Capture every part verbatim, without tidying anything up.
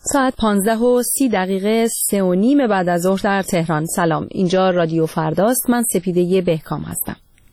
ساعت پانزده و سی دقیقه سه و نیم بعد از ظهر در تهران. سلام، اینجا رادیو فرداست. من سپیده بهکام هستم.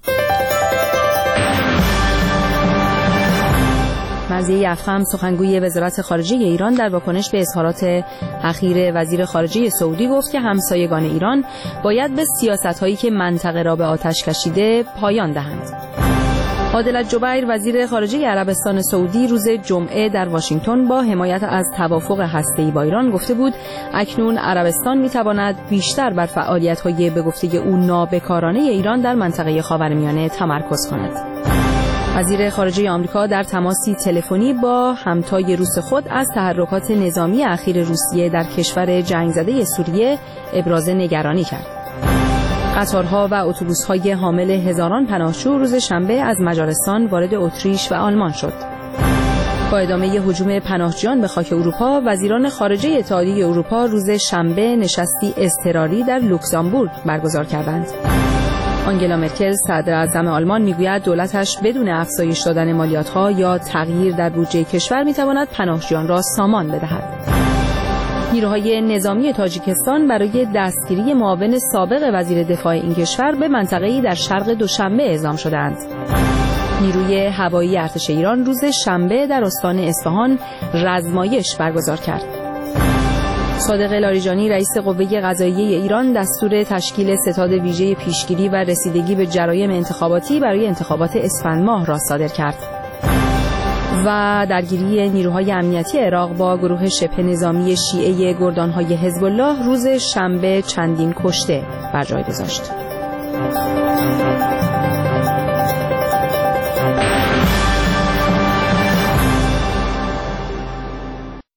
مرضیه افخم سخنگوی وزارت خارجه ایران در واکنش به اظهارات اخیر وزیر خارجه سعودی گفت که همسایگان ایران باید به سیاست‌هایی که منطقه را به آتش کشیده پایان دهند. عادل الجبیر وزیر خارجه عربستان سعودی روز جمعه در واشنگتن با حمایت از توافق هسته‌ای با ایران گفته بود اکنون عربستان می‌تواند بیشتر بر فعالیت‌های به گفته او نابکارانه ایران در منطقه خاورمیانه تمرکز کند. وزیر خارجه آمریکا در تماسی تلفنی با همتای روس خود از تحرکات نظامی اخیر روسیه در کشور جنگ زده سوریه ابراز نگرانی کرد. قطارها و اتوبوس‌های حامل هزاران پناهجو روز شنبه از مجارستان وارد اتریش و آلمان شد. با ادامه هجوم پناهجویان به خاک اروپا، وزیران خارجه اتحادیه اروپا روز شنبه نشستی اضطراری در لوکزامبورگ برگزار کردند. آنگلا مرکل صدراعظم آلمان میگوید دولتش بدون افزایش دادن مالیات‌ها یا تغییر در بودجه کشور میتواند پناهجویان را سامان بدهد. نیروهای نظامی تاجیکستان برای دستگیری معاون سابق وزیر دفاع این کشور به منطقه‌ای در شرق دوشنبه اعزام شدند. نیروی هوایی ارتش ایران روز شنبه در استان اصفهان رزمایش برگزار کرد. صادق لاریجانی رئیس قوه قضاییه ایران دستور تشکیل ستاد ویژه پیشگیری و رسیدگی به جرایم انتخاباتی برای انتخابات اسفند ماه را صادر کرد. و درگیری نیروهای امنیتی عراق با گروه شبه نظامی شیعه گردانهای حزب الله روز شنبه چندین کشته بر جای گذاشت.